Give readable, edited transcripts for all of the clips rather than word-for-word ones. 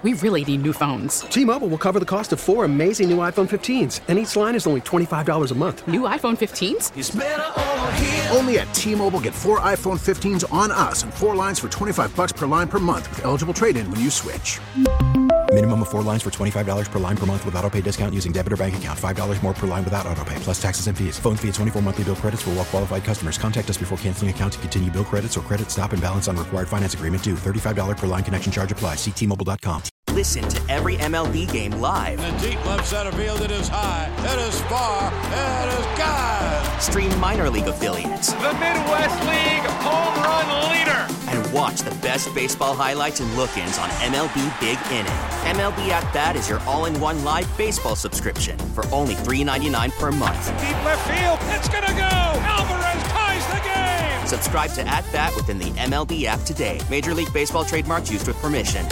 We really need new phones. T-Mobile will cover the cost of 4 amazing new iPhone 15s, and each line is only $25 a month. New iPhone 15s? It's better over here. Only at T-Mobile, get 4 iPhone 15s on us and 4 lines for $25 per line per month with eligible trade-in when you switch. Minimum of 4 lines for $25 per line per month with autopay discount using debit or bank account. $5 more per line without autopay, plus taxes and fees. Phone fee at 24 monthly bill credits for well-qualified customers. Contact us before canceling account to continue bill credits or credit stop and balance on required finance agreement due. $35 per line connection charge applies. See T-Mobile.com. Listen to every MLB game live. In the deep left center field, it is high, it is far, it is gone. Stream minor league affiliates. The Midwest League home run leader. And watch the best baseball highlights and look-ins on MLB Big Inning. MLB At Bat is your all-in-one live baseball subscription for only $3.99 per month. Deep left field, it's gonna go. Alvarez ties the game. Subscribe to At Bat within the MLB app today. Major League Baseball trademarks used with permission.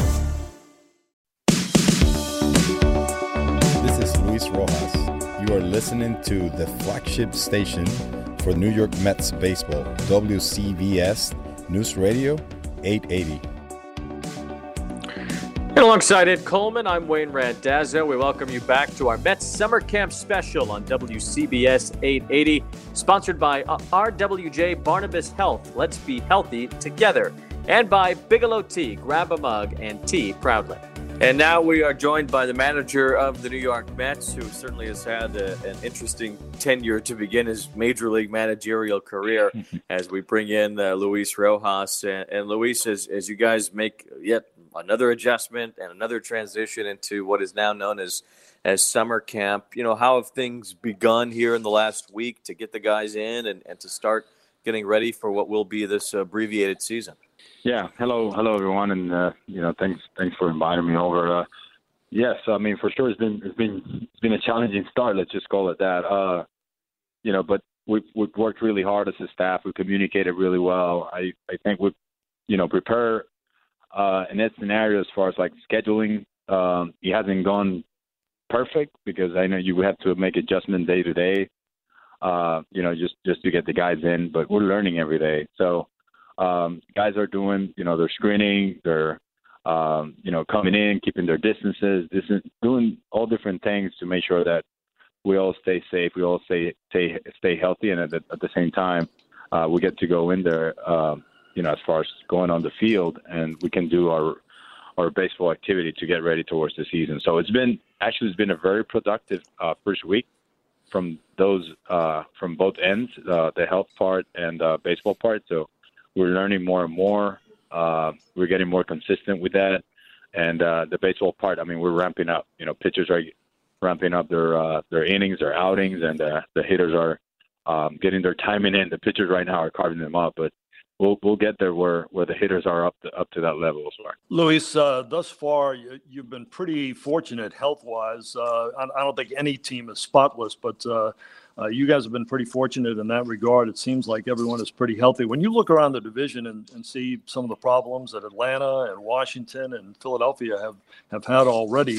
This is Luis Rojas. You are listening to the flagship station for New York Mets baseball, WCBS News Radio 880. And alongside Ed Coleman, I'm Wayne Randazzo. We welcome you back to our Mets Summer Camp Special on WCBS 880, sponsored by RWJ Barnabas Health. Let's be healthy together. And by Bigelow Tea. Grab a mug and tea proudly. And now we are joined by the manager of the New York Mets, who certainly has had an interesting tenure to begin his major league managerial career, as we bring in Luis Rojas. And Luis, as you guys make yet another adjustment and another transition into what is now known as summer camp, how have things begun here in the last week to get the guys in and to start getting ready for what will be this abbreviated season? Yeah. Hello, everyone, and thanks for inviting me over. Yes, I mean, for sure, it's been a challenging start. Let's just call it that. But we've worked really hard as a staff. We communicated really well. I think we've prepare in that scenario as far as like scheduling. It hasn't gone perfect because I know you have to make adjustment day to day. Just to get the guys in, but we're learning every day. So. Guys are doing, their screening, they're, coming in, keeping their distances, doing all different things to make sure that we all stay safe, we all stay healthy, and at the same time, we get to go in there, as far as going on the field, and we can do our baseball activity to get ready towards the season. So it's been a very productive first week from from both ends, the health part and baseball part. So. We're learning more and more. We're getting more consistent with that. And the baseball part, I mean, we're ramping up. Pitchers are ramping up their innings, their outings, and the hitters are getting their timing in. The pitchers right now are carving them up, but we'll get there where the hitters are up to that level as well. Luis, thus far, you've been pretty fortunate health-wise. I don't think any team is spotless, but you guys have been pretty fortunate in that regard. It seems like everyone is pretty healthy. When you look around the division and see some of the problems that Atlanta and Washington and Philadelphia have had already,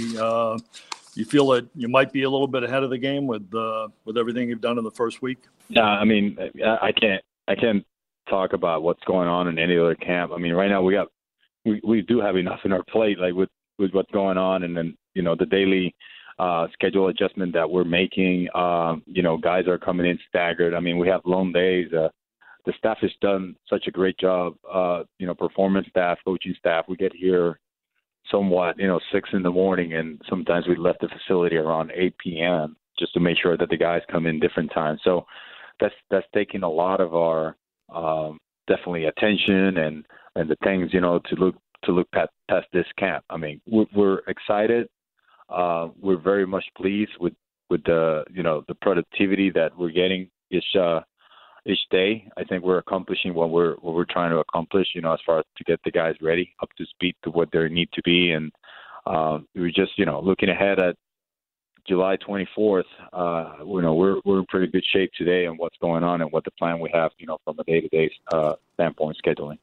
you feel that you might be a little bit ahead of the game with everything you've done in the first week? Yeah, I mean, I can't talk about what's going on in any other camp. I mean, right now we do have enough in our plate, like with what's going on, and then the daily schedule adjustment that we're making. Guys are coming in staggered. I mean, we have long days. The staff has done such a great job. Performance staff, coaching staff. We get here somewhat 6 a.m, and sometimes we left the facility around 8 p.m. just to make sure that the guys come in different times. So that's taking a lot of our definitely attention and the things to look past this camp. I mean, we're excited. We're very much pleased with the the productivity that we're getting each day. I think we're accomplishing what we're trying to accomplish. As far as to get the guys ready up to speed to what they need to be, and we're just looking ahead at July 24th. We're in pretty good shape today on what's going on and what the plan we have from a day-to-day standpoint scheduling.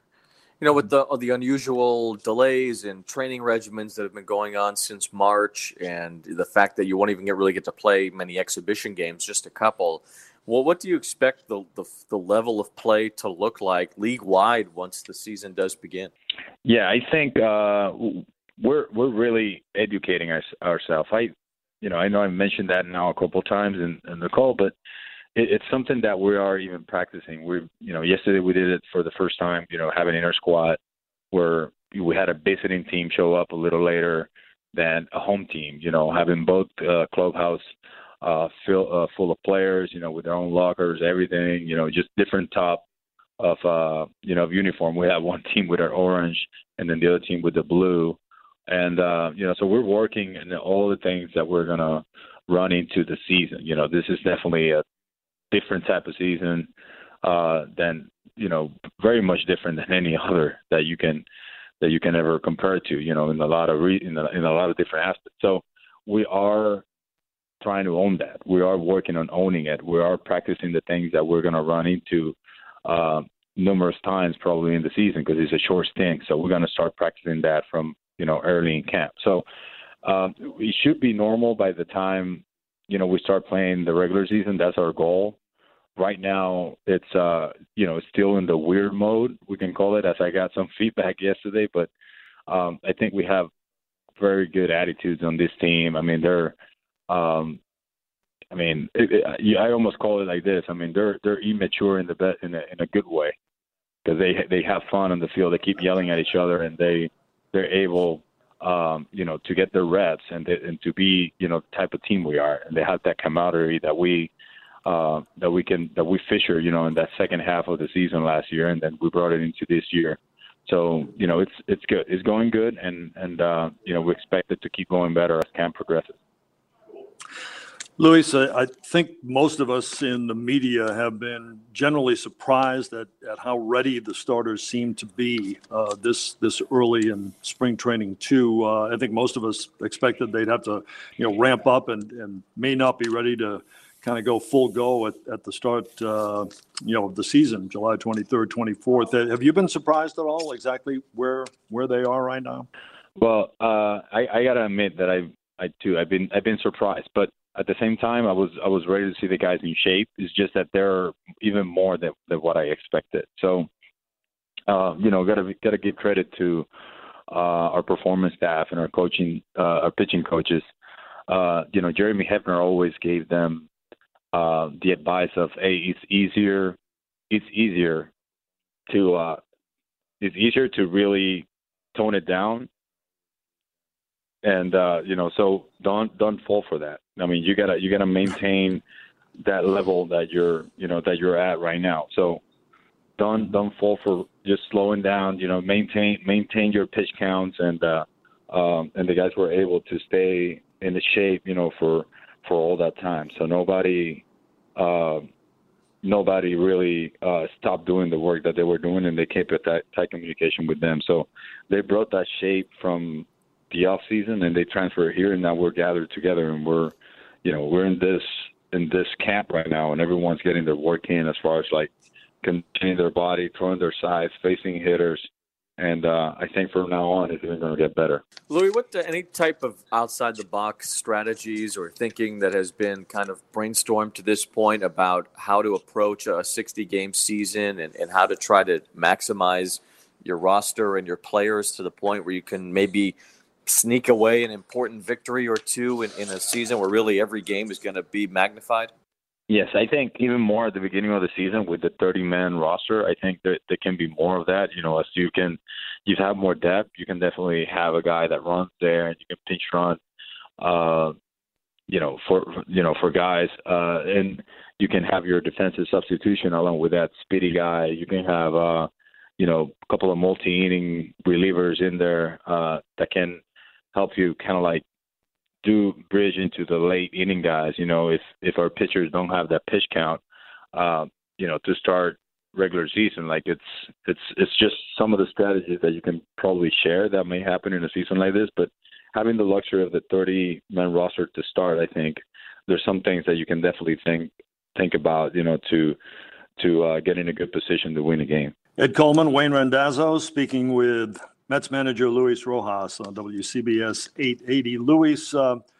With the unusual delays and training regimens that have been going on since March, and the fact that you won't even really get to play many exhibition games, just a couple. Well, what do you expect the level of play to look like league-wide once the season does begin? Yeah, I think we're really educating ourselves. I know I mentioned that now a couple of times in the call, but it's something that we are even practicing. Yesterday we did it for the first time, having inner squad where we had a visiting team show up a little later than a home team, having both clubhouse full of players, with their own lockers, everything, just different top of uniform. We have one team with our orange and then the other team with the blue. And, so we're working in all the things that we're going to run into the season. This is definitely a different type of season than, very much different than any other that you can ever compare it to, in a lot of different aspects. So we are trying to own that. We are working on owning it. We are practicing the things that we're going to run into numerous times probably in the season because it's a short stint. So we're going to start practicing that from, early in camp. So it should be normal by the time, we start playing the regular season. That's our goal. Right now, it's, still in the weird mode, we can call it, as I got some feedback yesterday. But I think we have very good attitudes on this team. I mean, they're I almost call it like this. I mean, they're immature in a good way because they have fun on the field. They keep yelling at each other, and they're able, to get their reps and to be, the type of team we are. And they have that camaraderie that we fisher, in that second half of the season last year, and then we brought it into this year. So, it's good. It's going good, and we expect it to keep going better as camp progresses. Luis, I think most of us in the media have been generally surprised at how ready the starters seem to be this early in spring training too. I think most of us expected they'd have to, ramp up and may not be ready to kind of go full go at the start, of the season, July 23rd, 24th. Have you been surprised at all exactly where they are right now? Well, I got to admit that I've been surprised, but at the same time, I was ready to see the guys in shape. It's just that they're even more than what I expected. So, gotta give credit to our performance staff and our our pitching coaches. Jeremy Hefner always gave them the advice of, hey, it's easier to really tone it down. And so don't fall for that. I mean, you gotta maintain that level that you're at right now. So don't fall for just slowing down. Maintain your pitch counts, and the guys were able to stay in the shape, for all that time. So nobody really stopped doing the work that they were doing, and they kept a tight communication with them. So they brought that shape from the off season, and they transfer here, and now we're gathered together, and we're in this camp right now, and everyone's getting their work in as far as like containing their body, throwing their sides, facing hitters, and I think from now on it's even going to get better. Louis, any type of outside the box strategies or thinking that has been kind of brainstormed to this point about how to approach a 60-game season and how to try to maximize your roster and your players to the point where you can maybe sneak away an important victory or two in a season where really every game is going to be magnified? Yes, I think even more at the beginning of the season with the 30-man roster, I think that there can be more of that. As you have more depth, you can definitely have a guy that runs there, and you can pinch run, for guys, and you can have your defensive substitution along with that speedy guy. You can have, a couple of multi-inning relievers in there that can help you kind of like do bridge into the late inning guys. If our pitchers don't have that pitch count, to start regular season, like it's just some of the strategies that you can probably share that may happen in a season like this. But having the luxury of the 30-man roster to start, I think there's some things that you can definitely think about, to get in a good position to win a game. Ed Coleman, Wayne Randazzo, speaking with Mets manager Luis Rojas on WCBS 880. Luis,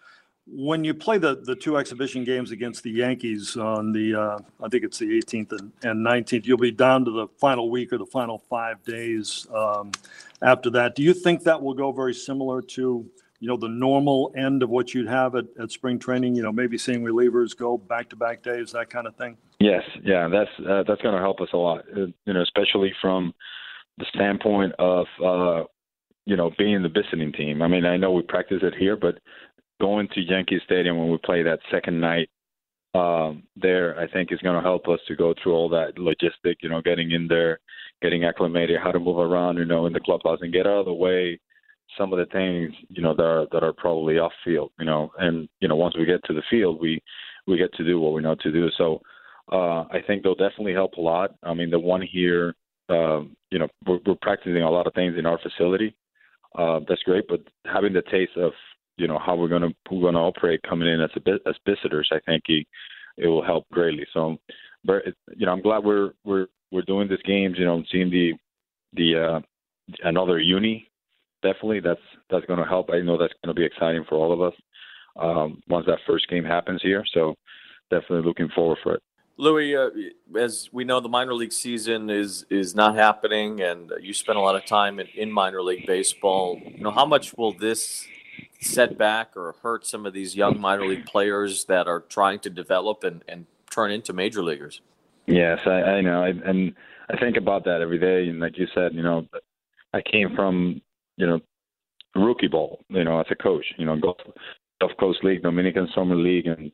When you play the two exhibition games against the Yankees on the, I think it's the 18th and 19th, you'll be down to the final week or the final 5 days after that. Do you think that will go very similar to, the normal end of what you'd have at spring training, maybe seeing relievers go back-to-back days, that kind of thing? Yes. Yeah, that's going to help us a lot, especially from the standpoint of, being the visiting team. I mean, I know we practice it here, but going to Yankee Stadium when we play that second night there, I think is going to help us to go through all that logistic, getting in there, getting acclimated, how to move around, in the clubhouse and get out of the way some of the things, that are probably off field, and, once we get to the field, we get to do what we know to do. So I think they'll definitely help a lot. I mean, the one here, we're practicing a lot of things in our facility. That's great, but having the taste of, how we're going to operate coming in as visitors, I think it will help greatly. So, but I'm glad we're doing these games. Seeing the another uni, definitely that's going to help. I know that's going to be exciting for all of us once that first game happens here. So, definitely looking forward for it. Louis, as we know, the minor league season is not happening, and you spent a lot of time in minor league baseball. How much will this set back or hurt some of these young minor league players that are trying to develop and turn into major leaguers? Yes, I know. And I think about that every day. And like you said, I came from, rookie ball, as a coach, Gulf Coast League, Dominican Summer League, and,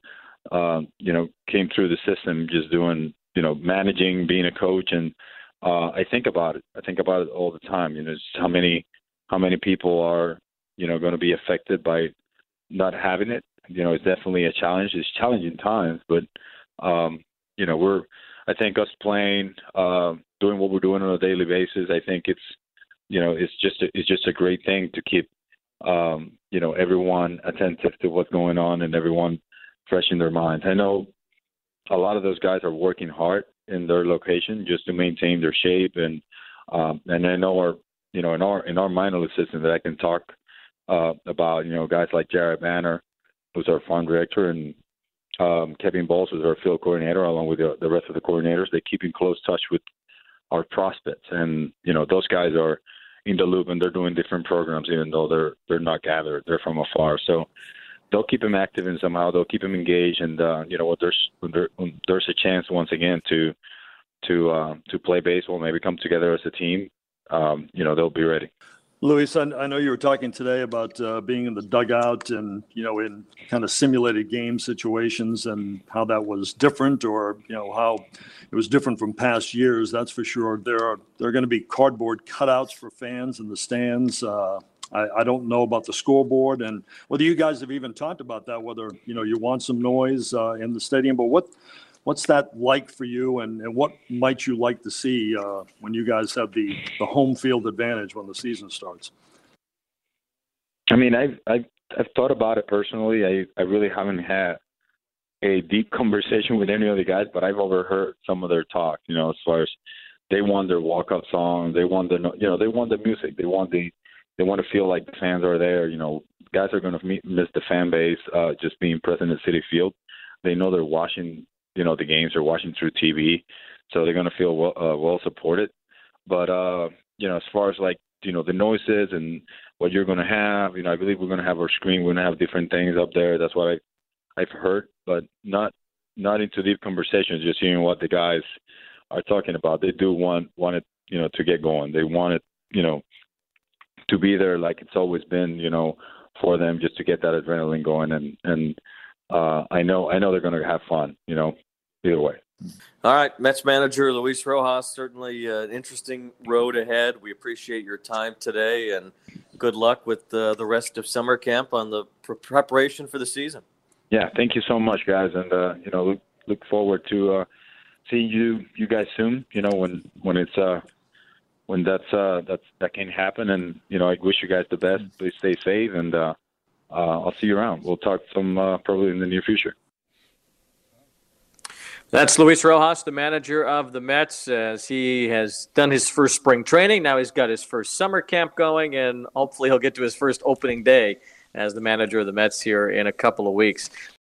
came through the system just doing, managing, being a coach. And I think about it. I think about it all the time, just how many people are, going to be affected by not having it. It's definitely a challenge. It's challenging times, but, I think us playing, doing what we're doing on a daily basis, I think it's just a great thing to keep, everyone attentive to what's going on and everyone fresh in their minds. I know a lot of those guys are working hard in their location just to maintain their shape. And I know in our minor league system that I can talk about, guys like Jared Banner, who's our farm director, and Kevin Bowles, who's our field coordinator, along with the rest of the coordinators. They keep in close touch with our prospects. And, those guys are in the loop and they're doing different programs, even though they're not gathered. They're from afar. So they'll keep them active and somehow they'll keep them engaged. And, when there's a chance once again to play baseball, maybe come together as a team, they'll be ready. Luis, I know you were talking today about being in the dugout and, in kind of simulated game situations and how that was different or, how it was different from past years. That's for sure. There are going to be cardboard cutouts for fans in the stands. I don't know about the scoreboard and whether you guys have even talked about that, whether, you want some noise in the stadium. But what's that like for you, and what might you like to see when you guys have the home field advantage when the season starts? I mean, I've thought about it personally. I really haven't had a deep conversation with any of the guys, but I've overheard some of their talk. As far as they want their walk-up song, they want they want the music, they want to feel like the fans are there. Guys are going to miss the fan base just being present at Citi Field. They know they're watching. The games are watching through TV, so they're going to feel well supported. But, as far as the noises and what you're going to have, I believe we're going to have our screen. We're going to have different things up there. That's what I've heard, but not into deep conversations, just hearing what the guys are talking about. They do want it, to get going. They want it, to be there like it's always been, for them, just to get that adrenaline going. And I know they're going to have fun, either way. All right, Mets manager Luis Rojas, certainly an interesting road ahead. We appreciate your time today, and good luck with the rest of summer camp on the preparation for the season. Yeah, thank you so much, guys, and look forward to seeing you guys soon. When it's when that can happen, and I wish you guys the best. Please stay safe, and I'll see you around. We'll talk some probably in the near future. That's Luis Rojas, the manager of the Mets, as he has done his first spring training. Now he's got his first summer camp going, and hopefully he'll get to his first opening day as the manager of the Mets here in a couple of weeks.